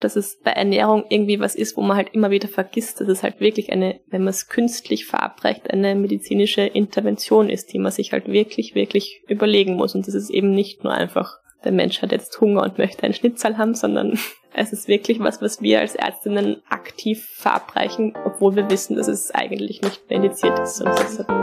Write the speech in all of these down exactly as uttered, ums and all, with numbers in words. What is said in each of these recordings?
dass es bei Ernährung irgendwie was ist, wo man halt immer wieder vergisst, dass es halt wirklich eine, wenn man es künstlich verabreicht, eine medizinische Intervention ist, die man sich halt wirklich, wirklich überlegen muss. Und das ist eben nicht nur einfach, der Mensch hat jetzt Hunger und möchte einen Schnitzel haben, sondern es ist wirklich was, was wir als Ärztinnen aktiv verabreichen, obwohl wir wissen, dass es eigentlich nicht mehr indiziert ist. Sonst ist es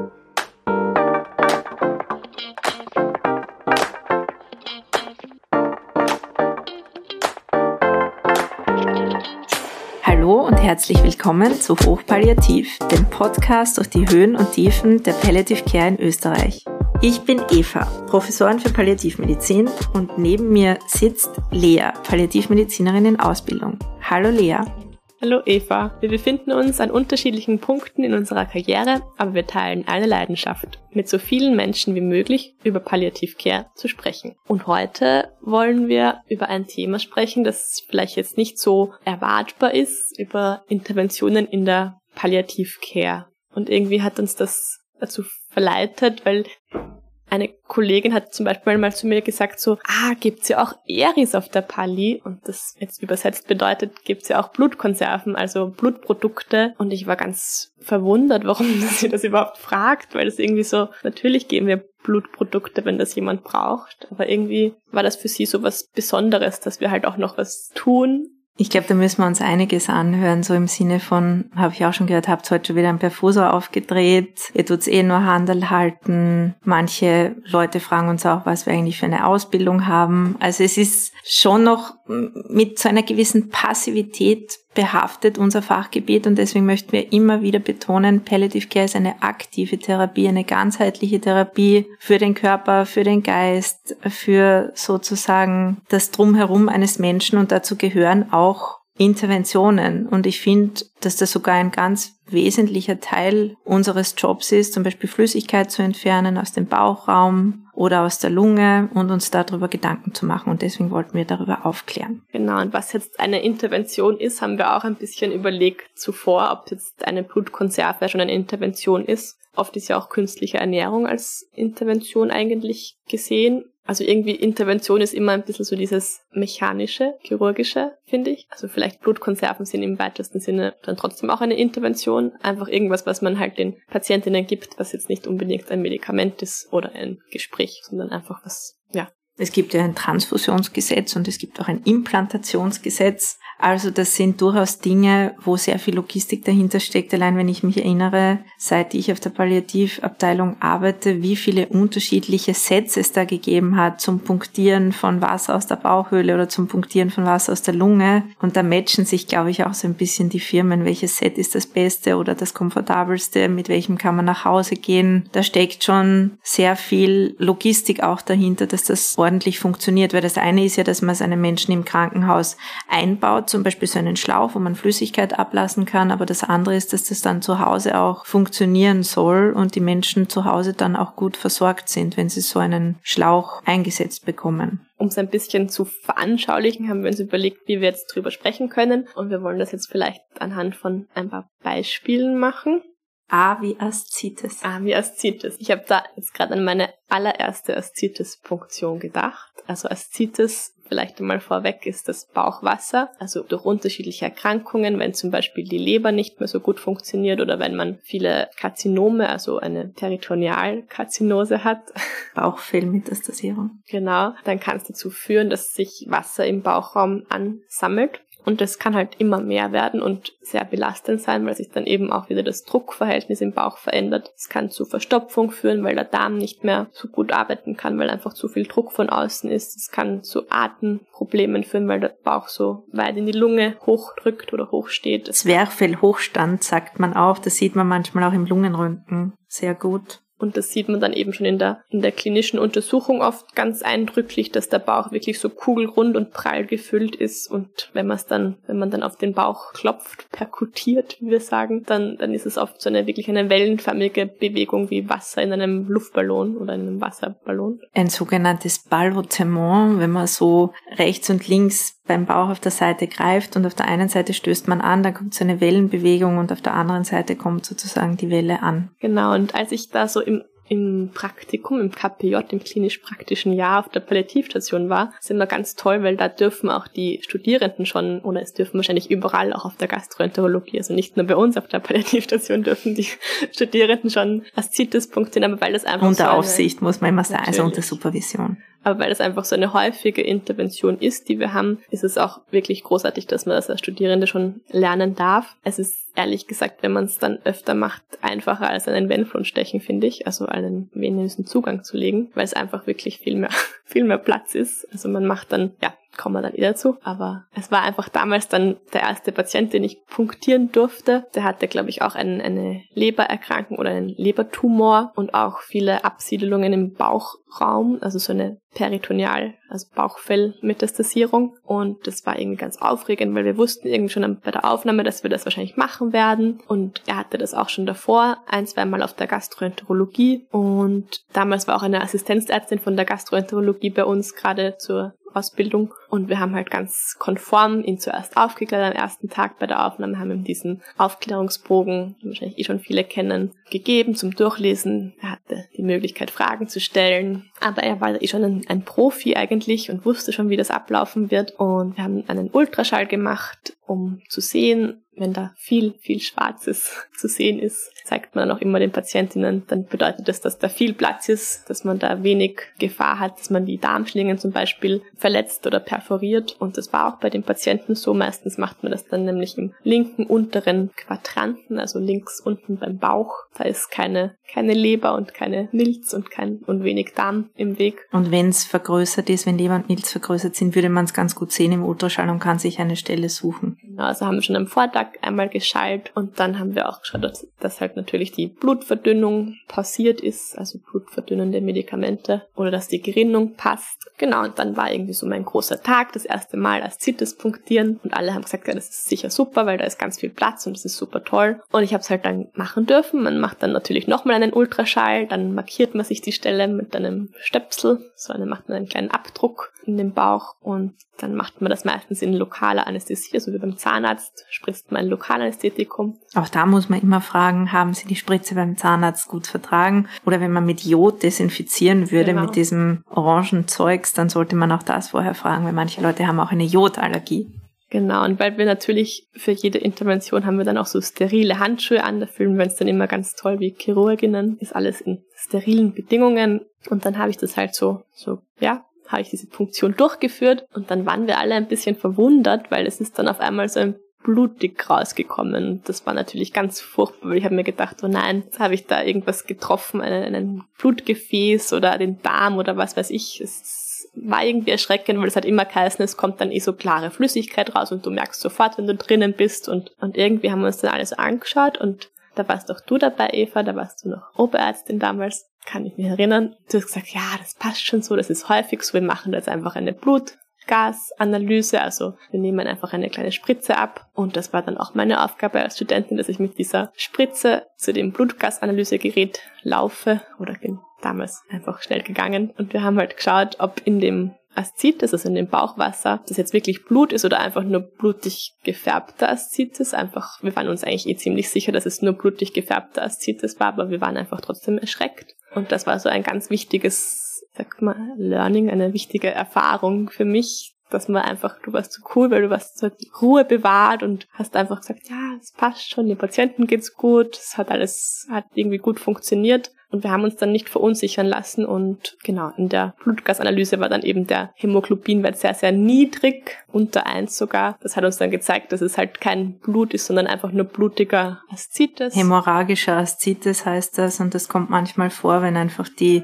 Hallo und herzlich willkommen zu Hochpalliativ, dem Podcast durch die Höhen und Tiefen der Palliative Care in Österreich. Ich bin Eva, Professorin für Palliativmedizin und neben mir sitzt Lea, Palliativmedizinerin in Ausbildung. Hallo Lea. Hallo Eva. Wir befinden uns an unterschiedlichen Punkten in unserer Karriere, aber wir teilen eine Leidenschaft, mit so vielen Menschen wie möglich über Palliative Care zu sprechen. Und heute wollen wir über ein Thema sprechen, das vielleicht jetzt nicht so erwartbar ist, über Interventionen in der Palliative Care. Und irgendwie hat uns das dazu verleitet, weil eine Kollegin hat zum Beispiel mal zu mir gesagt so, ah, gibt's ja auch Eris auf der Palli? Und das jetzt übersetzt bedeutet, gibt's ja auch Blutkonserven, also Blutprodukte. Und ich war ganz verwundert, warum sie das überhaupt fragt, weil das irgendwie so, natürlich geben wir Blutprodukte, wenn das jemand braucht. Aber irgendwie war das für sie so was Besonderes, dass wir halt auch noch was tun. Ich glaube, da müssen wir uns einiges anhören, so im Sinne von, habe ich auch schon gehört, habt heute schon wieder ein Perfusor aufgedreht, ihr tut's eh nur Handel halten. Manche Leute fragen uns auch, was wir eigentlich für eine Ausbildung haben. Also es ist schon noch mit so einer gewissen Passivität behaftet, unser Fachgebiet, und deswegen möchten wir immer wieder betonen, Palliative Care ist eine aktive Therapie, eine ganzheitliche Therapie für den Körper, für den Geist, für sozusagen das Drumherum eines Menschen, und dazu gehören auch Interventionen. Und ich finde, dass das sogar ein ganz wesentlicher Teil unseres Jobs ist, zum Beispiel Flüssigkeit zu entfernen aus dem Bauchraum oder aus der Lunge und uns darüber Gedanken zu machen. Und deswegen wollten wir darüber aufklären. Genau, und was jetzt eine Intervention ist, haben wir auch ein bisschen überlegt zuvor, ob jetzt eine Blutkonserve schon eine Intervention ist. Oft ist ja auch künstliche Ernährung als Intervention eigentlich gesehen. Also irgendwie Intervention ist immer ein bisschen so dieses mechanische, chirurgische, finde ich. Also vielleicht Blutkonserven sind im weitesten Sinne dann trotzdem auch eine Intervention. Einfach irgendwas, was man halt den Patientinnen gibt, was jetzt nicht unbedingt ein Medikament ist oder ein Gespräch, sondern einfach was, ja. Es gibt ja ein Transfusionsgesetz und es gibt auch ein Implantationsgesetz. Also das sind durchaus Dinge, wo sehr viel Logistik dahinter steckt. Allein wenn ich mich erinnere, seit ich auf der Palliativabteilung arbeite, wie viele unterschiedliche Sets es da gegeben hat zum Punktieren von Wasser aus der Bauchhöhle oder zum Punktieren von Wasser aus der Lunge. Und da matchen sich, glaube ich, auch so ein bisschen die Firmen. Welches Set ist das Beste oder das Komfortabelste? Mit welchem kann man nach Hause gehen? Da steckt schon sehr viel Logistik auch dahinter, dass das ordentlich funktioniert. Weil das eine ist ja, dass man es einem Menschen im Krankenhaus einbaut, zum Beispiel so einen Schlauch, wo man Flüssigkeit ablassen kann, aber das andere ist, dass das dann zu Hause auch funktionieren soll und die Menschen zu Hause dann auch gut versorgt sind, wenn sie so einen Schlauch eingesetzt bekommen. Um es ein bisschen zu veranschaulichen, haben wir uns überlegt, wie wir jetzt drüber sprechen können, und wir wollen das jetzt vielleicht anhand von ein paar Beispielen machen. A wie Aszites. A wie Aszites. Ich habe da jetzt gerade an meine allererste Aszites-Punktion gedacht. Also Aszites, vielleicht einmal vorweg, ist das Bauchwasser. Also durch unterschiedliche Erkrankungen, wenn zum Beispiel die Leber nicht mehr so gut funktioniert oder wenn man viele Karzinome, also eine Peritonealkarzinose hat. Bauchfellmetastasierung. Genau, dann kann es dazu führen, dass sich Wasser im Bauchraum ansammelt. Und das kann halt immer mehr werden und sehr belastend sein, weil sich dann eben auch wieder das Druckverhältnis im Bauch verändert. Es kann zu Verstopfung führen, weil der Darm nicht mehr so gut arbeiten kann, weil einfach zu viel Druck von außen ist. Es kann zu Atemproblemen führen, weil der Bauch so weit in die Lunge hochdrückt oder hochsteht. Zwerchfellhochstand sagt man auch. Das sieht man manchmal auch im Lungenröntgen sehr gut. Und das sieht man dann eben schon in der in der klinischen Untersuchung oft ganz eindrücklich, dass der Bauch wirklich so kugelrund und prall gefüllt ist. Und wenn man es dann, wenn man dann auf den Bauch klopft, perkutiert, wie wir sagen, dann dann ist es oft so eine wirklich eine wellenförmige Bewegung wie Wasser in einem Luftballon oder in einem Wasserballon. Ein sogenanntes Ballottement, wenn man so rechts und links beim Bauch auf der Seite greift und auf der einen Seite stößt man an, dann kommt so eine Wellenbewegung und auf der anderen Seite kommt sozusagen die Welle an. Genau, und als ich da so im im Praktikum, im K P J, im klinisch-praktischen Jahr auf der Palliativstation war, ist immer ganz toll, weil da dürfen auch die Studierenden schon, oder es dürfen wahrscheinlich überall, auch auf der Gastroenterologie, also nicht nur bei uns auf der Palliativstation dürfen die Studierenden schon Aszites punktieren, aber weil das einfach unter so eine, Aufsicht muss man immer sagen, natürlich. also unter Supervision. Aber weil das einfach so eine häufige Intervention ist, die wir haben, ist es auch wirklich großartig, dass man das als Studierende schon lernen darf. Es ist ehrlich gesagt, wenn man es dann öfter macht, einfacher als einen Venenflon stechen, finde ich, also einen venösen Zugang zu legen, weil es einfach wirklich viel mehr, viel mehr Platz ist. Also man macht dann, ja, kommen wir dann eh dazu, aber es war einfach damals dann der erste Patient, den ich punktieren durfte. Der hatte, glaube ich, auch ein, eine Lebererkrankung oder einen Lebertumor und auch viele Absiedelungen im Bauchraum, also so eine Peritoneal, also Bauchfellmetastasierung. Und das war irgendwie ganz aufregend, weil wir wussten irgendwie schon bei der Aufnahme, dass wir das wahrscheinlich machen werden. Und er hatte das auch schon davor, ein, zwei Mal auf der Gastroenterologie. Und damals war auch eine Assistenzärztin von der Gastroenterologie bei uns gerade zur Ausbildung und wir haben halt ganz konform ihn zuerst aufgeklärt am ersten Tag bei der Aufnahme, haben ihm diesen Aufklärungsbogen, den wahrscheinlich eh schon viele kennen, gegeben zum Durchlesen. Er hatte die Möglichkeit, Fragen zu stellen, aber er war eh schon ein, ein Profi eigentlich und wusste schon, wie das ablaufen wird und wir haben einen Ultraschall gemacht, um zu sehen, wenn da viel, viel Schwarzes zu sehen ist, zeigt man dann auch immer den Patientinnen, dann bedeutet das, dass da viel Platz ist, dass man da wenig Gefahr hat, dass man die Darmschlingen zum Beispiel verletzt oder perforiert. Und das war auch bei den Patienten so. Meistens macht man das dann nämlich im linken unteren Quadranten, also links unten beim Bauch. Da ist keine, keine Leber und keine Milz und kein und wenig Darm im Weg. Und wenn es vergrößert ist, wenn Leber und Milz vergrößert sind, würde man es ganz gut sehen im Ultraschall und kann sich eine Stelle suchen. Genau, also haben wir schon am Vortag einmal geschallt und dann haben wir auch geschaut, dass, dass halt natürlich die Blutverdünnung passiert ist, also blutverdünnende Medikamente oder dass die Gerinnung passt. Genau, und dann war irgendwie so mein großer Tag, das erste Mal Aszites punktieren und alle haben gesagt, ja, das ist sicher super, weil da ist ganz viel Platz und das ist super toll. Und ich habe es halt dann machen dürfen. Man macht dann natürlich nochmal einen Ultraschall, dann markiert man sich die Stelle mit einem Stöpsel, so eine macht man einen kleinen Abdruck in den Bauch und dann macht man das meistens in lokaler Anästhesie, also wie beim Zahnarzt spritzt man ein Lokalanästhetikum. Auch da muss man immer fragen, haben Sie die Spritze beim Zahnarzt gut vertragen? Oder wenn man mit Jod desinfizieren würde, genau, mit diesem orangen Zeugs, dann sollte man auch das vorher fragen, weil manche Leute haben auch eine Jodallergie. Genau, und weil wir natürlich für jede Intervention haben wir dann auch so sterile Handschuhe an, da fühlen wir uns dann immer ganz toll wie Chirurginnen, ist alles in sterilen Bedingungen und dann habe ich das halt so, so, ja, habe ich diese Punktion durchgeführt und dann waren wir alle ein bisschen verwundert, weil es ist dann auf einmal so ein blutig rausgekommen. Das war natürlich ganz furchtbar, weil ich habe mir gedacht, oh nein, jetzt habe ich da irgendwas getroffen, einen, einen Blutgefäß oder den Darm oder was weiß ich. Es war irgendwie erschreckend, weil es hat immer geheißen, es kommt dann eh so klare Flüssigkeit raus und du merkst sofort, wenn du drinnen bist und, und irgendwie haben wir uns dann alles angeschaut und da warst auch du dabei, Eva, da warst du noch Oberärztin damals, kann ich mich erinnern. Du hast gesagt, ja, das passt schon so, das ist häufig so, wir machen da jetzt einfach eine Blutgasanalyse, also wir nehmen einfach eine kleine Spritze ab und das war dann auch meine Aufgabe als Studentin, dass ich mit dieser Spritze zu dem Blutgasanalysegerät laufe oder bin damals einfach schnell gegangen und wir haben halt geschaut, ob in dem Aszites, also in dem Bauchwasser, das jetzt wirklich Blut ist oder einfach nur blutig gefärbter Aszites. Einfach, wir waren uns eigentlich eh ziemlich sicher, dass es nur blutig gefärbter Aszites war, aber wir waren einfach trotzdem erschreckt. Und das war so ein ganz wichtiges, sag mal, Learning, eine wichtige Erfahrung für mich, dass man einfach, du warst so cool, weil du warst so die Ruhe bewahrt und hast einfach gesagt, ja, es passt schon, den Patienten geht's gut, es hat alles, hat irgendwie gut funktioniert. Und wir haben uns dann nicht verunsichern lassen und genau, in der Blutgasanalyse war dann eben der Hämoglobinwert sehr, sehr niedrig, unter eins sogar. Das hat uns dann gezeigt, dass es halt kein Blut ist, sondern einfach nur blutiger Aszites. Hämorrhagischer Aszites heißt das und das kommt manchmal vor, wenn einfach die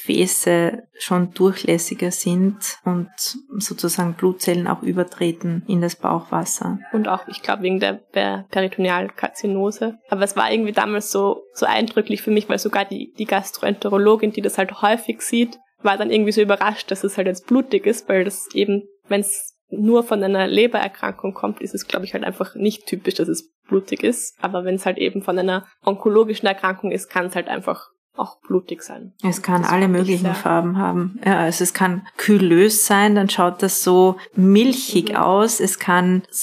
Gefäße schon durchlässiger sind und sozusagen Blutzellen auch übertreten in das Bauchwasser. Und auch, ich glaube, wegen der Peritonealkarzinose. Aber es war irgendwie damals so, so eindrücklich für mich, weil sogar die die Gastroenterologin, die das halt häufig sieht, war dann irgendwie so überrascht, dass es halt jetzt blutig ist, weil das eben, wenn es nur von einer Lebererkrankung kommt, ist es, glaube ich, halt einfach nicht typisch, dass es blutig ist. Aber wenn es halt eben von einer onkologischen Erkrankung ist, kann es halt einfach auch blutig sein. Es kann alle möglichen Farben haben. Ja, also es kann kylös sein, dann schaut das so milchig mhm. aus. Es kann so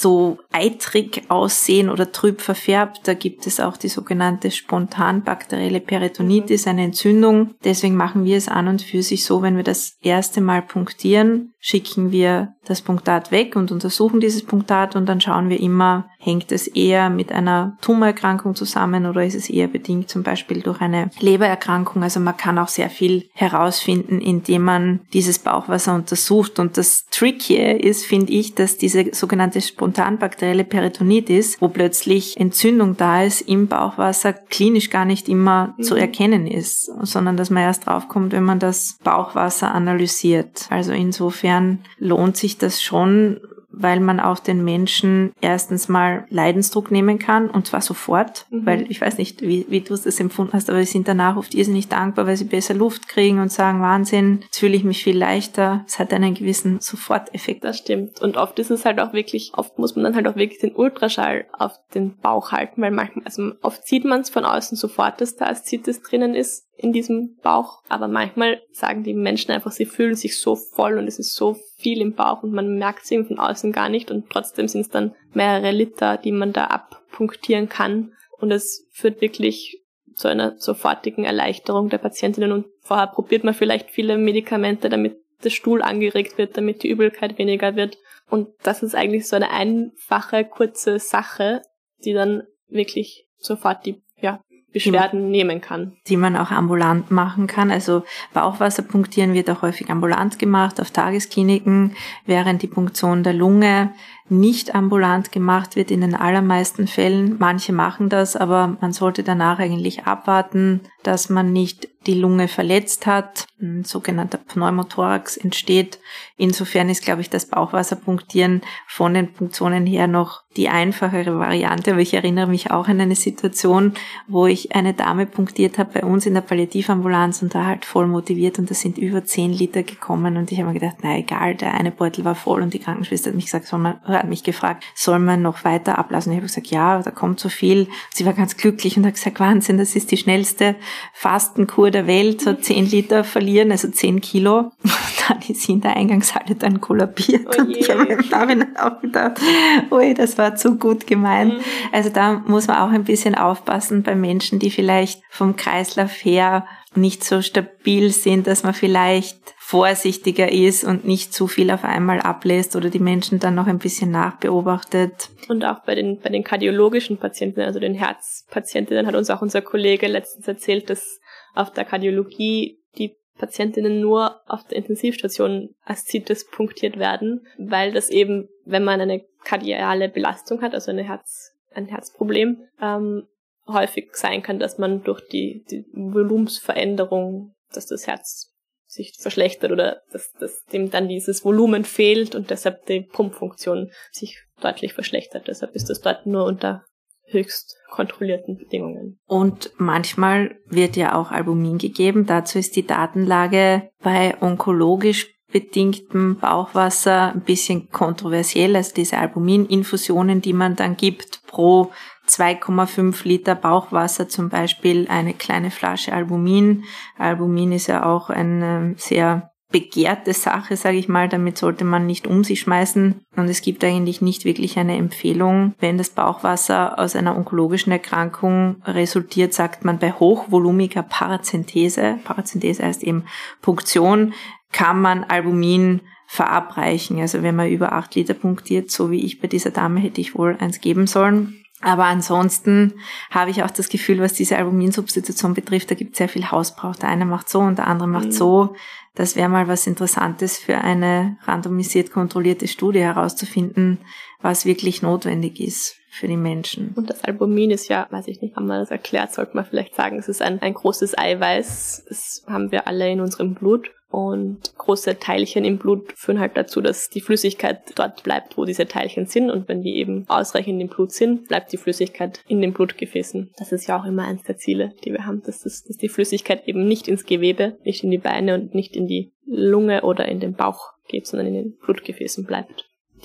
eitrig aussehen oder trüb verfärbt. Da gibt es auch die sogenannte spontan bakterielle Peritonitis, eine Entzündung. Deswegen machen wir es an und für sich so, wenn wir das erste Mal punktieren, schicken wir das Punktat weg und untersuchen dieses Punktat und dann schauen wir immer, hängt es eher mit einer Tumorerkrankung zusammen oder ist es eher bedingt zum Beispiel durch eine Lebererkrankung. Also man kann auch sehr viel herausfinden, indem man dieses Bauchwasser untersucht. Und das Tricky ist, finde ich, dass diese sogenannte spontan bakterielle Peritonitis, wo plötzlich Entzündung da ist im Bauchwasser, klinisch gar nicht immer mhm. zu erkennen ist, sondern dass man erst draufkommt, wenn man das Bauchwasser analysiert. Also insofern lohnt sich das schon, weil man auch den Menschen erstens mal Leidensdruck nehmen kann, und zwar sofort, mhm. weil ich weiß nicht, wie, wie du es das empfunden hast, aber sie sind danach oft irrsinnig dankbar, weil sie besser Luft kriegen und sagen, Wahnsinn, jetzt fühle ich mich viel leichter. Es hat einen gewissen Soforteffekt. Das stimmt. Und oft ist es halt auch wirklich, oft muss man dann halt auch wirklich den Ultraschall auf den Bauch halten, weil manchmal, also oft sieht man es von außen sofort, dass da Aszites drinnen ist in diesem Bauch, aber manchmal sagen die Menschen einfach, sie fühlen sich so voll und es ist so viel im Bauch und man merkt es eben von außen gar nicht und trotzdem sind es dann mehrere Liter, die man da abpunktieren kann und es führt wirklich zu einer sofortigen Erleichterung der Patientinnen und vorher probiert man vielleicht viele Medikamente, damit der Stuhl angeregt wird, damit die Übelkeit weniger wird und das ist eigentlich so eine einfache, kurze Sache, die dann wirklich sofort die, ja, Beschwerden die, nehmen kann. Die man auch ambulant machen kann. Also Bauchwasser punktieren wird auch häufig ambulant gemacht auf Tageskliniken, während die Punktion der Lunge nicht ambulant gemacht wird in den allermeisten Fällen. Manche machen das, aber man sollte danach eigentlich abwarten, dass man nicht die Lunge verletzt hat. Ein sogenannter Pneumothorax entsteht. Insofern ist, glaube ich, das Bauchwasserpunktieren von den Punktionen her noch die einfachere Variante. Aber ich erinnere mich auch an eine Situation, wo ich eine Dame punktiert habe bei uns in der Palliativambulanz und da halt voll motiviert und da sind über zehn Liter gekommen und ich habe mir gedacht, na egal, der eine Beutel war voll und die Krankenschwester hat mich gesagt, soll man, hat mich gefragt, soll man noch weiter ablassen? Ich habe gesagt, ja, da kommt so viel. Sie war ganz glücklich und hat gesagt, Wahnsinn, das ist die schnellste Fastenkur der Welt, so zehn Liter verlieren, also zehn Kilo. Und dann ist sie in der Eingangshalle dann kollabiert. Oh und ich habe mir dann auch gedacht, ui, das war zu gut gemeint. Mhm. Also da muss man auch ein bisschen aufpassen bei Menschen, die vielleicht vom Kreislauf her nicht so stabil sind, dass man vielleicht vorsichtiger ist und nicht zu viel auf einmal ablässt oder die Menschen dann noch ein bisschen nachbeobachtet. Und auch bei den bei den kardiologischen Patienten, also den Herzpatientinnen, hat uns auch unser Kollege letztens erzählt, dass auf der Kardiologie die Patientinnen nur auf der Intensivstation Aszites punktiert werden, weil das eben, wenn man eine kardiale Belastung hat, also eine Herz, ein Herzproblem, ähm, häufig sein kann, dass man durch die, die Volumensveränderung, dass das Herz sich verschlechtert oder dass, dass dem dann dieses Volumen fehlt und deshalb die Pumpfunktion sich deutlich verschlechtert. Deshalb ist das dort nur unter höchst kontrollierten Bedingungen. Und manchmal wird ja auch Albumin gegeben. Dazu ist die Datenlage bei onkologisch bedingtem Bauchwasser ein bisschen kontroversiell. Also diese Albumininfusionen, die man dann gibt pro zwei Komma fünf Liter Bauchwasser, zum Beispiel eine kleine Flasche Albumin. Albumin ist ja auch eine sehr begehrte Sache, sage ich mal. Damit sollte man nicht um sich schmeißen. Und es gibt eigentlich nicht wirklich eine Empfehlung. Wenn das Bauchwasser aus einer onkologischen Erkrankung resultiert, sagt man bei hochvolumiger Parazenthese, Parazenthese heißt eben Punktion, kann man Albumin verabreichen. Also wenn man über acht Liter punktiert, so wie ich bei dieser Dame, hätte ich wohl eins geben sollen. Aber ansonsten habe ich auch das Gefühl, was diese Albuminsubstitution betrifft, da gibt es sehr viel Hausbrauch. Der eine macht so und der andere macht mhm. so. Das wäre mal was Interessantes für eine randomisiert kontrollierte Studie herauszufinden, was wirklich notwendig ist für die Menschen. Und das Albumin ist ja, weiß ich nicht, haben wir das erklärt, sollte man vielleicht sagen, es ist ein, ein großes Eiweiß. Das haben wir alle in unserem Blut. Und große Teilchen im Blut führen halt dazu, dass die Flüssigkeit dort bleibt, wo diese Teilchen sind. Und wenn die eben ausreichend im Blut sind, bleibt die Flüssigkeit in den Blutgefäßen. Das ist ja auch immer eines der Ziele, die wir haben, dass, das, dass die Flüssigkeit eben nicht ins Gewebe, nicht in die Beine und nicht in die Lunge oder in den Bauch geht, sondern in den Blutgefäßen bleibt. Die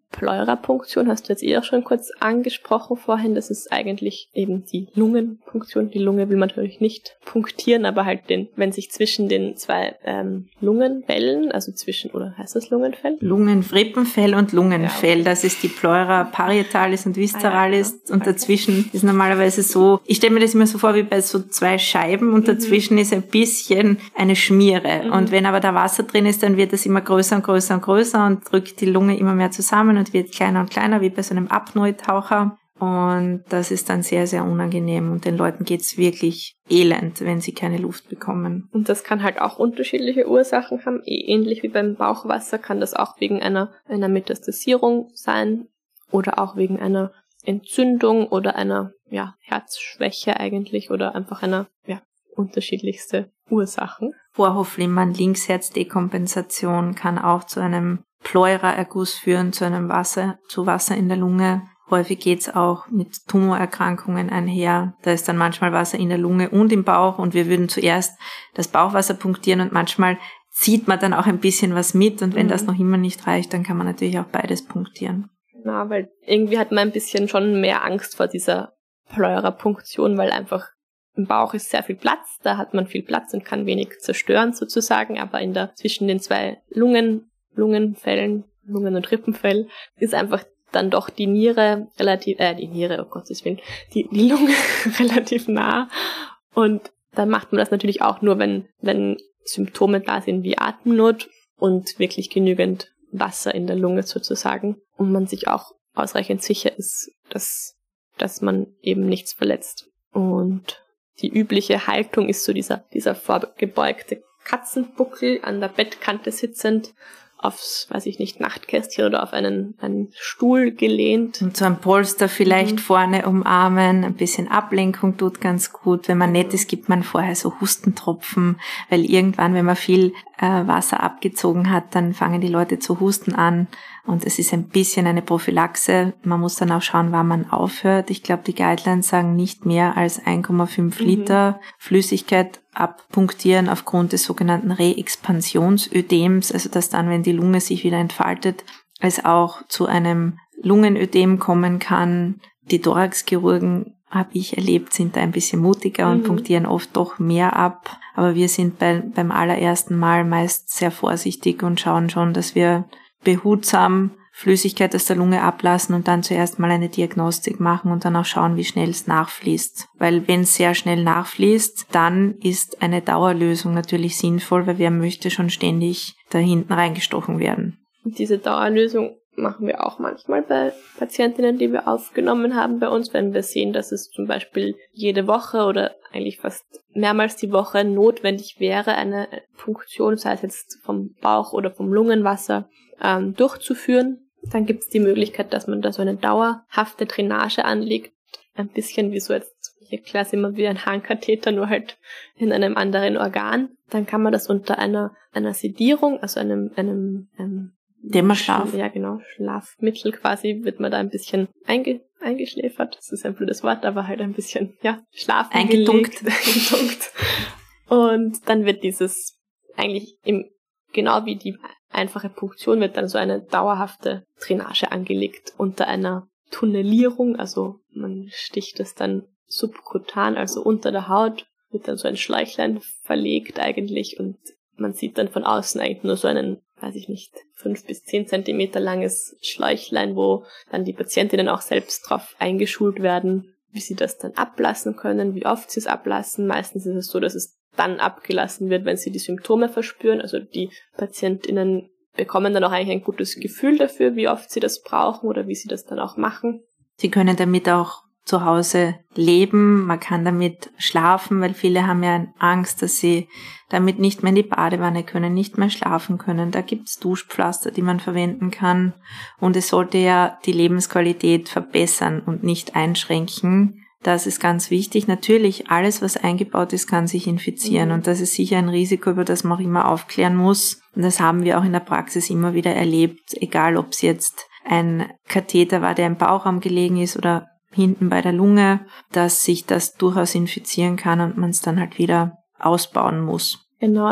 Pleurapunktion hast du jetzt eh auch schon kurz angesprochen vorhin. Das ist eigentlich eben die Lungenpunktion. Die Lunge will man natürlich nicht punktieren, aber halt den, wenn sich zwischen den zwei ähm, Lungenfällen, also zwischen, oder heißt das Lungenfell? Lungenrippenfell und Lungenfell, ja, okay. Das ist die Pleura parietalis und visceralis, ah, ja, genau. Und dazwischen okay. ist normalerweise so, ich stelle mir das immer so vor wie bei so zwei Scheiben und mhm. dazwischen ist ein bisschen eine Schmiere. Mhm. Und wenn aber da Wasser drin ist, dann wird es immer größer und größer und größer und drückt die Lunge immer mehr zusammen und wird kleiner und kleiner, wie bei so einem Apnoe-Taucher. Und das ist dann sehr, sehr unangenehm. Und den Leuten geht's wirklich elend, wenn sie keine Luft bekommen. Und das kann halt auch unterschiedliche Ursachen haben. Ähnlich wie beim Bauchwasser kann das auch wegen einer, einer Metastasierung sein oder auch wegen einer Entzündung oder einer ja, Herzschwäche eigentlich oder einfach einer ja, unterschiedlichste Ursachen. Vorhofflimmern, Linksherzdekompensation kann auch zu einem Pleuraerguss führen, zu einem Wasser, zu Wasser in der Lunge. Häufig geht's auch mit Tumorerkrankungen einher. Da ist dann manchmal Wasser in der Lunge und im Bauch und wir würden zuerst das Bauchwasser punktieren und manchmal zieht man dann auch ein bisschen was mit und wenn mhm. das noch immer nicht reicht, dann kann man natürlich auch beides punktieren. Na, weil irgendwie hat man ein bisschen schon mehr Angst vor dieser Pleurapunktion, weil einfach im Bauch ist sehr viel Platz, da hat man viel Platz und kann wenig zerstören sozusagen, aber in der zwischen den zwei Lungen Lungenfällen, Lungen- und Rippenfell, ist einfach dann doch die Niere relativ, äh, die Niere, oh Gottes Willen, die, die Lunge relativ nah. Und dann macht man das natürlich auch nur, wenn, wenn Symptome da sind wie Atemnot und wirklich genügend Wasser in der Lunge sozusagen und man sich auch ausreichend sicher ist, dass, dass man eben nichts verletzt. Und die übliche Haltung ist so dieser, dieser vorgebeugte Katzenbuckel an der Bettkante sitzend, aufs, weiß ich nicht, Nachtkästchen oder auf einen, einen Stuhl gelehnt. Und so ein Polster vielleicht mhm. vorne umarmen, ein bisschen Ablenkung tut ganz gut. Wenn man nett ist, gibt man vorher so Hustentropfen, weil irgendwann, wenn man viel äh, Wasser abgezogen hat, dann fangen die Leute zu husten an und es ist ein bisschen eine Prophylaxe. Man muss dann auch schauen, wann man aufhört. Ich glaube, die Guidelines sagen nicht mehr als eins Komma fünf mhm. Liter Flüssigkeit abpunktieren aufgrund des sogenannten Reexpansionsödems, also dass dann, wenn die Lunge sich wieder entfaltet, es auch zu einem Lungenödem kommen kann. Die Thoraxchirurgen, habe ich erlebt, sind da ein bisschen mutiger mhm. und punktieren oft doch mehr ab. Aber wir sind bei, beim allerersten Mal meist sehr vorsichtig und schauen schon, dass wir behutsam Flüssigkeit aus der Lunge ablassen und dann zuerst mal eine Diagnostik machen und dann auch schauen, wie schnell es nachfließt. Weil wenn es sehr schnell nachfließt, dann ist eine Dauerlösung natürlich sinnvoll, weil wer möchte schon ständig da hinten reingestochen werden. Und diese Dauerlösung machen wir auch manchmal bei Patientinnen, die wir aufgenommen haben bei uns, wenn wir sehen, dass es zum Beispiel jede Woche oder eigentlich fast mehrmals die Woche notwendig wäre, eine Punktion, sei es jetzt vom Bauch oder vom Lungenwasser, ähm, durchzuführen. Dann gibt es die Möglichkeit, dass man da so eine dauerhafte Drainage anlegt. Ein bisschen wie so jetzt, ich erkläre es immer wie ein Harnkatheter, nur halt in einem anderen Organ. Dann kann man das unter einer einer Sedierung, also einem, einem, einem Dämmerschlaf. Ja, genau, Schlafmittel quasi, wird man da ein bisschen einge, eingeschläfert. Das ist ein blödes Wort, aber halt ein bisschen, ja, schlafen eingetunkt. eingetunkt. Und dann wird dieses eigentlich im, genau wie die einfache Punktion wird dann so eine dauerhafte Drainage angelegt unter einer Tunnelierung, also man sticht es dann subkutan, also unter der Haut, wird dann so ein Schläuchlein verlegt eigentlich und man sieht dann von außen eigentlich nur so einen, weiß ich nicht, fünf bis zehn Zentimeter langes Schläuchlein, wo dann die Patientinnen auch selbst drauf eingeschult werden, wie sie das dann ablassen können, wie oft sie es ablassen. Meistens ist es so, dass es dann abgelassen wird, wenn sie die Symptome verspüren. Also die PatientInnen bekommen dann auch eigentlich ein gutes Gefühl dafür, wie oft sie das brauchen oder wie sie das dann auch machen. Sie können damit auch zu Hause leben, man kann damit schlafen, weil viele haben ja Angst, dass sie damit nicht mehr in die Badewanne können, nicht mehr schlafen können. Da gibt's Duschpflaster, die man verwenden kann und es sollte ja die Lebensqualität verbessern und nicht einschränken. Das ist ganz wichtig. Natürlich, alles, was eingebaut ist, kann sich infizieren. Mhm. Und das ist sicher ein Risiko, über das man auch immer aufklären muss. Und das haben wir auch in der Praxis immer wieder erlebt, egal ob es jetzt ein Katheter war, der im Bauchraum gelegen ist oder hinten bei der Lunge, dass sich das durchaus infizieren kann und man es dann halt wieder ausbauen muss. Genau, also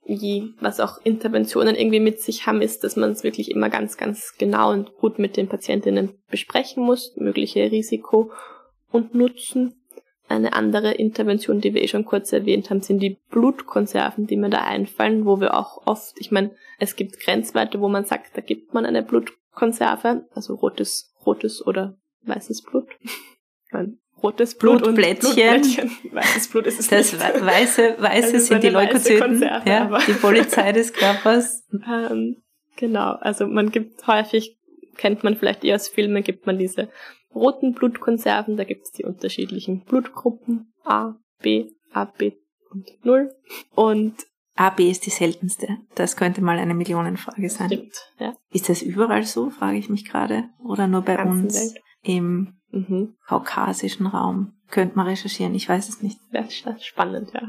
wie, was auch Interventionen irgendwie mit sich haben, ist, dass man es wirklich immer ganz, ganz genau und gut mit den Patientinnen besprechen muss, mögliche Risiko und Nutzen. Eine andere Intervention, die wir eh schon kurz erwähnt haben, sind die Blutkonserven, die mir da einfallen, wo wir auch oft, ich meine, es gibt Grenzwerte, wo man sagt, da gibt man eine Blutkonserve, also rotes, rotes oder weißes Blut. Nein, rotes Blut Blutplättchen. und Blutplättchen. Weißes Blut ist es das nicht. Weiße, weiße also sind die Leukozyten, ja, die Polizei des Körpers. ähm, genau, also man gibt häufig, kennt man vielleicht eher aus Filmen, gibt man diese roten Blutkonserven, da gibt es die unterschiedlichen Blutgruppen A, B, A, B und null. Und A, B ist die seltenste. Das könnte mal eine Millionenfrage sein. Stimmt, ja. Ist das überall so, frage ich mich gerade, oder nur bei uns Welt. im mhm. kaukasischen Raum? Könnte man recherchieren, ich weiß es nicht. Das ist spannend, ja.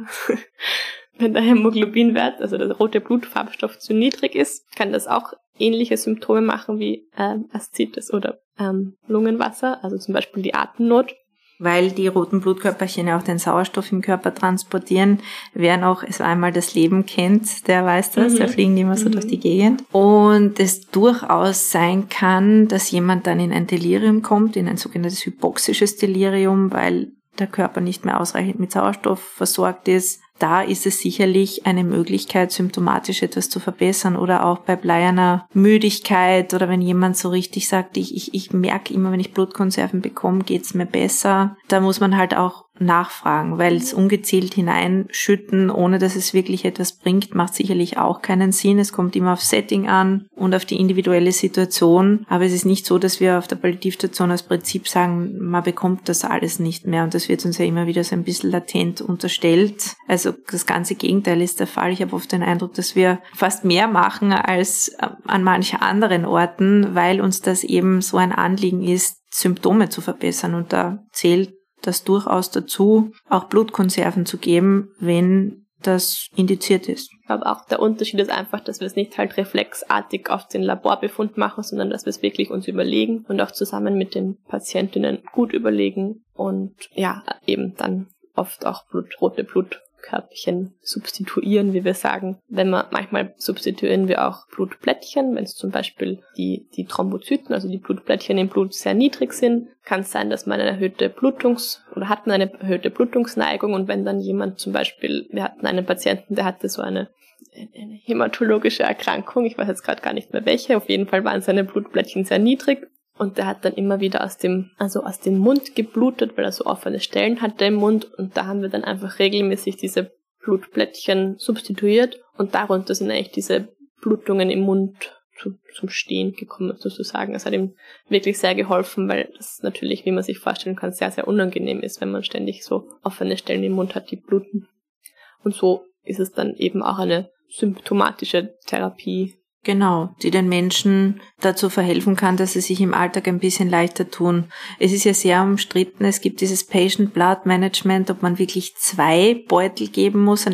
Wenn der Hämoglobinwert, also der rote Blutfarbstoff, zu niedrig ist, kann das auch ähnliche Symptome machen wie ähm, Aszites oder ähm, Lungenwasser, also zum Beispiel die Atemnot. Weil die roten Blutkörperchen ja auch den Sauerstoff im Körper transportieren. Wer noch es einmal das Leben kennt, der weiß das, mhm. da fliegen die immer so mhm. durch die Gegend. Und es durchaus sein kann, dass jemand dann in ein Delirium kommt, in ein sogenanntes hypoxisches Delirium, weil der Körper nicht mehr ausreichend mit Sauerstoff versorgt ist. Da ist es sicherlich eine Möglichkeit, symptomatisch etwas zu verbessern oder auch bei bleierner Müdigkeit oder wenn jemand so richtig sagt, ich, ich, ich merke immer, wenn ich Blutkonserven bekomme, geht's mir besser. Da muss man halt auch nachfragen, weil es ungezielt hineinschütten, ohne dass es wirklich etwas bringt, macht sicherlich auch keinen Sinn. Es kommt immer auf Setting an und auf die individuelle Situation, aber es ist nicht so, dass wir auf der Palliativstation als Prinzip sagen, man bekommt das alles nicht mehr und das wird uns ja immer wieder so ein bisschen latent unterstellt. Also das ganze Gegenteil ist der Fall. Ich habe oft den Eindruck, dass wir fast mehr machen als an manchen anderen Orten, weil uns das eben so ein Anliegen ist, Symptome zu verbessern und da zählt das durchaus dazu, auch Blutkonserven zu geben, wenn das indiziert ist. Ich glaube auch, der Unterschied ist einfach, dass wir es nicht halt reflexartig auf den Laborbefund machen, sondern dass wir es wirklich uns überlegen und auch zusammen mit den Patientinnen gut überlegen und ja, eben dann oft auch Blut, rote Blutkörperchen substituieren, wie wir sagen. Wenn wir manchmal substituieren wir auch Blutplättchen, wenn es zum Beispiel die, die Thrombozyten, also die Blutplättchen im Blut sehr niedrig sind, kann es sein, dass man eine erhöhte Blutungs- oder hat man eine erhöhte Blutungsneigung und wenn dann jemand zum Beispiel, wir hatten einen Patienten, der hatte so eine, eine hämatologische Erkrankung, ich weiß jetzt gerade gar nicht mehr welche, auf jeden Fall waren seine Blutplättchen sehr niedrig. Und der hat dann immer wieder aus dem, also aus dem Mund geblutet, weil er so offene Stellen hatte im Mund. Und da haben wir dann einfach regelmäßig diese Blutplättchen substituiert. Und darunter sind eigentlich diese Blutungen im Mund zu, zum Stehen gekommen, sozusagen. Es hat ihm wirklich sehr geholfen, weil das natürlich, wie man sich vorstellen kann, sehr, sehr unangenehm ist, wenn man ständig so offene Stellen im Mund hat, die bluten. Und so ist es dann eben auch eine symptomatische Therapie. Genau, die den Menschen dazu verhelfen kann, dass sie sich im Alltag ein bisschen leichter tun. Es ist ja sehr umstritten, es gibt dieses Patient Blood Management, ob man wirklich zwei Beutel geben muss an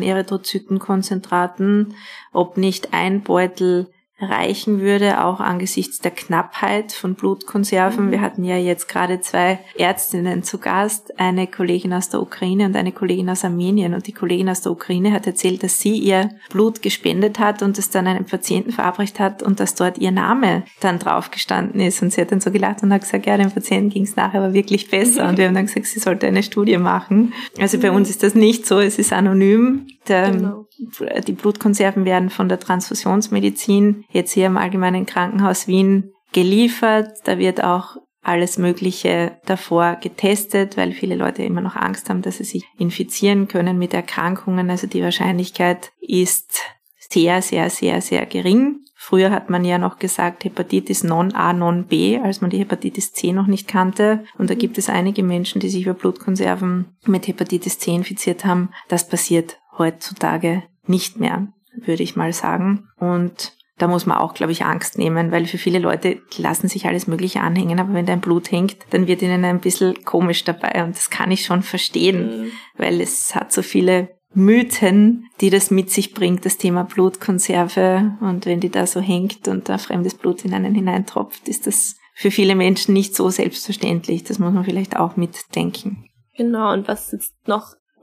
Erythrozytenkonzentraten, ob nicht ein Beutel reichen würde, auch angesichts der Knappheit von Blutkonserven. Mhm. Wir hatten ja jetzt gerade zwei Ärztinnen zu Gast, eine Kollegin aus der Ukraine und eine Kollegin aus Armenien. Und die Kollegin aus der Ukraine hat erzählt, dass sie ihr Blut gespendet hat und es dann einem Patienten verabreicht hat und dass dort ihr Name dann drauf gestanden ist. Und sie hat dann so gelacht und hat gesagt, ja, dem Patienten ging es nachher aber wirklich besser. Mhm. Und wir haben dann gesagt, sie sollte eine Studie machen. Also mhm. bei uns ist das nicht so, es ist anonym. Der, genau. Die Blutkonserven werden von der Transfusionsmedizin jetzt hier im Allgemeinen Krankenhaus Wien geliefert. Da wird auch alles Mögliche davor getestet, weil viele Leute immer noch Angst haben, dass sie sich infizieren können mit Erkrankungen. Also die Wahrscheinlichkeit ist sehr, sehr, sehr, sehr gering. Früher hat man ja noch gesagt Hepatitis Non-A, Non-B, als man die Hepatitis C noch nicht kannte. Und da gibt es einige Menschen, die sich über Blutkonserven mit Hepatitis C infiziert haben. Das passiert heutzutage nicht mehr, würde ich mal sagen. Und da muss man auch, glaube ich, Angst nehmen, weil für viele Leute lassen sich alles Mögliche anhängen, aber wenn dein Blut hängt, dann wird ihnen ein bisschen komisch dabei und das kann ich schon verstehen, mhm. weil es hat so viele Mythen, die das mit sich bringt, das Thema Blutkonserve, und wenn die da so hängt und da fremdes Blut in einen hineintropft, ist das für viele Menschen nicht so selbstverständlich. Das muss man vielleicht auch mitdenken. Genau, und was jetzt noch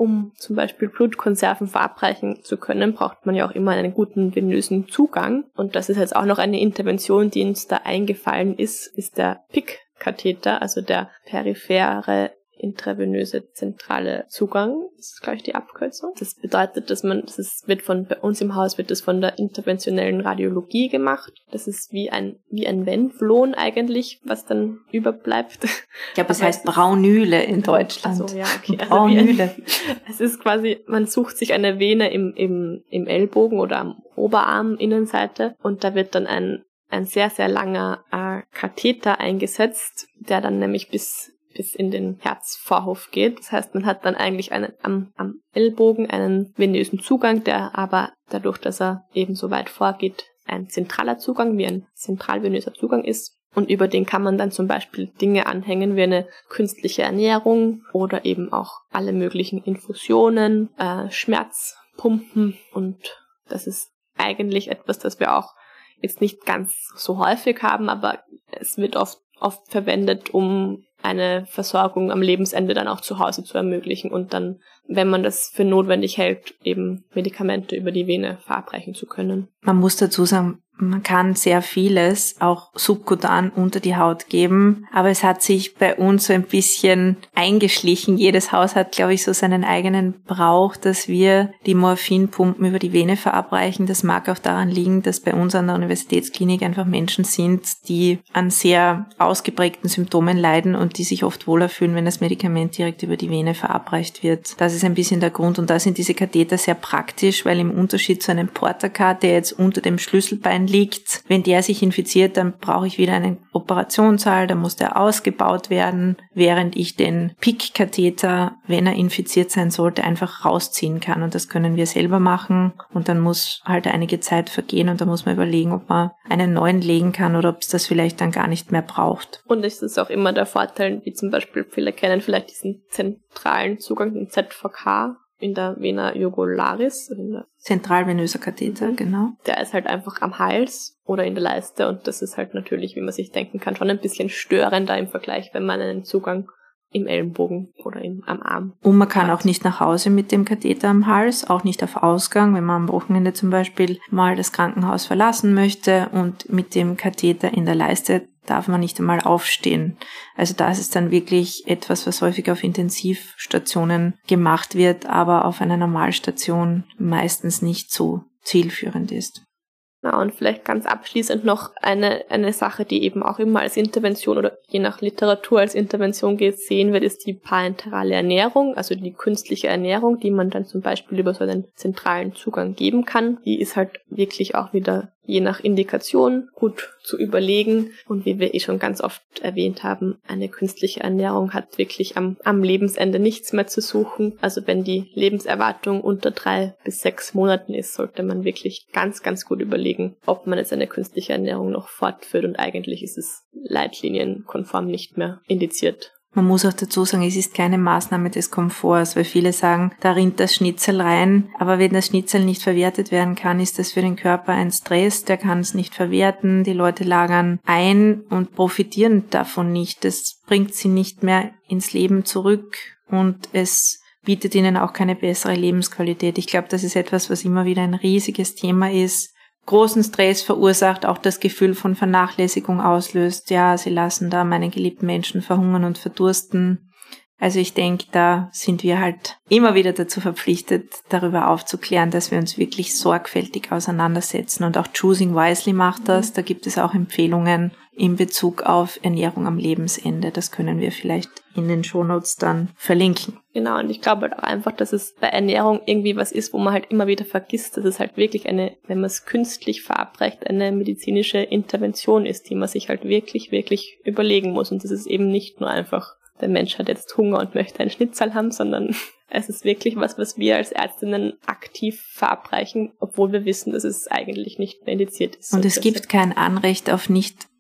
um zum Beispiel Blutkonserven verabreichen zu können, braucht man ja auch immer einen guten venösen Zugang. Und das ist jetzt auch noch eine Intervention, die uns da eingefallen ist, ist der P I C-Katheter, also der periphere intravenöse zentrale Zugang. Das ist, glaube ich, die Abkürzung. Das bedeutet, dass man, das ist, wird von, bei uns im Haus wird das von der interventionellen Radiologie gemacht. Das ist wie ein, wie ein Venflon eigentlich, was dann überbleibt. Ich glaube, es heißt Braunüle in Deutschland. Also, ja, okay. Also Braunüle. Ein, es ist quasi, man sucht sich eine Vene im, im, im Ellbogen oder am Oberarm, Innenseite, und da wird dann ein, ein sehr, sehr langer äh, Katheter eingesetzt, der dann nämlich bis bis in den Herzvorhof geht. Das heißt, man hat dann eigentlich einen, am, am Ellbogen einen venösen Zugang, der aber dadurch, dass er eben so weit vorgeht, ein zentraler Zugang, wie ein zentralvenöser Zugang ist. Und über den kann man dann zum Beispiel Dinge anhängen wie eine künstliche Ernährung oder eben auch alle möglichen Infusionen, äh, Schmerzpumpen. Und das ist eigentlich etwas, das wir auch jetzt nicht ganz so häufig haben, aber es wird oft, oft verwendet, um eine Versorgung am Lebensende dann auch zu Hause zu ermöglichen und dann, wenn man das für notwendig hält, eben Medikamente über die Vene verabreichen zu können. Man muss dazu sagen, man kann sehr vieles auch subkutan unter die Haut geben, aber es hat sich bei uns so ein bisschen eingeschlichen. Jedes Haus hat, glaube ich, so seinen eigenen Brauch, dass wir die Morphinpumpen über die Vene verabreichen. Das mag auch daran liegen, dass bei uns an der Universitätsklinik einfach Menschen sind, die an sehr ausgeprägten Symptomen leiden und die sich oft wohler fühlen, wenn das Medikament direkt über die Vene verabreicht wird. Das ist ein bisschen der Grund, und da sind diese Katheter sehr praktisch, weil im Unterschied zu einem Portakath, der jetzt unter dem Schlüsselbein liegt, wenn der sich infiziert, dann brauche ich wieder einen Operationssaal, dann muss der ausgebaut werden, während ich den P I C-Katheter, wenn er infiziert sein sollte, einfach rausziehen kann, und das können wir selber machen, und dann muss halt einige Zeit vergehen und da muss man überlegen, ob man einen neuen legen kann oder ob es das vielleicht dann gar nicht mehr braucht. Und es ist auch immer der Vorteil, wie zum Beispiel viele kennen vielleicht diesen zentralen Zugang, den Z V K in der Vena jugularis. In der Zentralvenöser Katheter, mhm. Genau. Der ist halt einfach am Hals oder in der Leiste, und das ist halt natürlich, wie man sich denken kann, schon ein bisschen störender im Vergleich, wenn man einen Zugang im Ellenbogen oder im, am Arm. Und man kann auch nicht nach Hause mit dem Katheter am Hals, auch nicht auf Ausgang, wenn man am Wochenende zum Beispiel mal das Krankenhaus verlassen möchte, und mit dem Katheter in der Leiste darf man nicht einmal aufstehen. Also das ist dann wirklich etwas, was häufig auf Intensivstationen gemacht wird, aber auf einer Normalstation meistens nicht so zielführend ist. Na, und vielleicht ganz abschließend noch eine, eine Sache, die eben auch immer als Intervention oder je nach Literatur als Intervention gesehen wird, ist die parenterale Ernährung, also die künstliche Ernährung, die man dann zum Beispiel über so einen zentralen Zugang geben kann. Die ist halt wirklich auch wieder je nach Indikation gut zu überlegen. Und wie wir eh schon ganz oft erwähnt haben, eine künstliche Ernährung hat wirklich am, am Lebensende nichts mehr zu suchen. Also wenn die Lebenserwartung unter drei bis sechs Monaten ist, sollte man wirklich ganz, ganz gut überlegen, ob man jetzt eine künstliche Ernährung noch fortführt. Und eigentlich ist es leitlinienkonform nicht mehr indiziert. Man muss auch dazu sagen, es ist keine Maßnahme des Komforts, weil viele sagen, da rinnt das Schnitzel rein, aber wenn das Schnitzel nicht verwertet werden kann, ist das für den Körper ein Stress, der kann es nicht verwerten, die Leute lagern ein und profitieren davon nicht. Das bringt sie nicht mehr ins Leben zurück und es bietet ihnen auch keine bessere Lebensqualität. Ich glaube, das ist etwas, was immer wieder ein riesiges Thema ist. Großen Stress verursacht, auch das Gefühl von Vernachlässigung auslöst. Ja, sie lassen da meine geliebten Menschen verhungern und verdursten. Also ich denke, da sind wir halt immer wieder dazu verpflichtet, darüber aufzuklären, dass wir uns wirklich sorgfältig auseinandersetzen. Und auch Choosing Wisely macht das. Da gibt es auch Empfehlungen in Bezug auf Ernährung am Lebensende. Das können wir vielleicht in den Shownotes dann verlinken. Genau, und ich glaube halt auch einfach, dass es bei Ernährung irgendwie was ist, wo man halt immer wieder vergisst, dass es halt wirklich eine, wenn man es künstlich verabreicht, eine medizinische Intervention ist, die man sich halt wirklich, wirklich überlegen muss. Und das ist eben nicht nur einfach, der Mensch hat jetzt Hunger und möchte einen Schnitzel haben, sondern es ist wirklich was, was wir als Ärztinnen aktiv verabreichen, obwohl wir wissen, dass es eigentlich nicht mehr indiziert ist. Und es gibt kein Anrecht auf nicht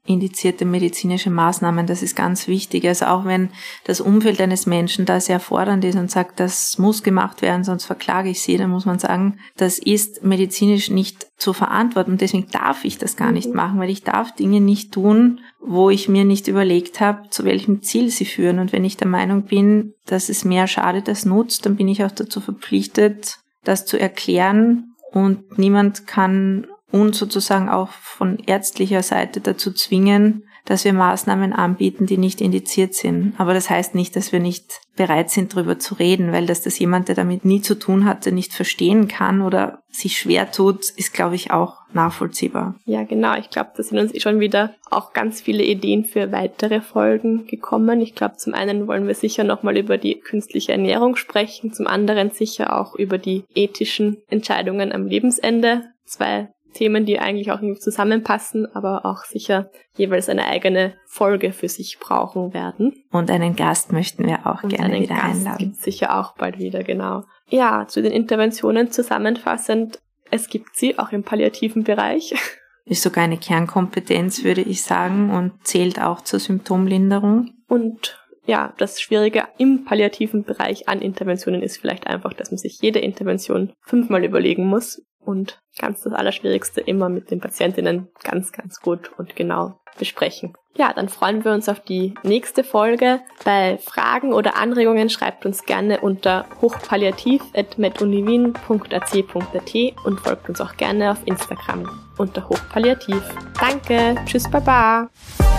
indizierte medizinische Maßnahmen. Das ist ganz wichtig. Also auch wenn das Umfeld eines Menschen da sehr fordernd ist und sagt, das muss gemacht werden, sonst verklage ich sie, dann muss man sagen, das ist medizinisch nicht zu verantworten. Und deswegen darf ich das gar nicht machen, weil ich darf Dinge nicht tun, wo ich mir nicht überlegt habe, zu welchem Ziel sie führen. Und wenn ich der Meinung bin, dass es mehr schadet als nutzt, dann bin ich auch dazu verpflichtet, das zu erklären. Und niemand kann uns sozusagen auch von ärztlicher Seite dazu zwingen, dass wir Maßnahmen anbieten, die nicht indiziert sind. Aber das heißt nicht, dass wir nicht bereit sind, darüber zu reden, weil dass das jemand, der damit nie zu tun hatte, nicht verstehen kann oder sich schwer tut, ist, glaube ich, auch nachvollziehbar. Ja, genau. Ich glaube, da sind uns schon wieder auch ganz viele Ideen für weitere Folgen gekommen. Ich glaube, zum einen wollen wir sicher nochmal über die künstliche Ernährung sprechen, zum anderen sicher auch über die ethischen Entscheidungen am Lebensende. Zwei Themen, die eigentlich auch irgendwie zusammenpassen, aber auch sicher jeweils eine eigene Folge für sich brauchen werden. Und einen Gast möchten wir auch Und gerne einen wieder Gast einladen. gibt's sicher auch bald wieder, genau. Ja, zu den Interventionen zusammenfassend, es gibt sie auch im palliativen Bereich. Ist sogar eine Kernkompetenz, würde ich sagen, und zählt auch zur Symptomlinderung. Und ja, das Schwierige im palliativen Bereich an Interventionen ist vielleicht einfach, dass man sich jede Intervention fünfmal überlegen muss und ganz das Allerschwierigste immer mit den Patientinnen ganz, ganz gut und genau besprechen. Ja, dann freuen wir uns auf die nächste Folge. Bei Fragen oder Anregungen schreibt uns gerne unter hochpalliativ at medunivin punkt a c punkt a t und folgt uns auch gerne auf Instagram unter hochpalliativ. Danke, tschüss, baba!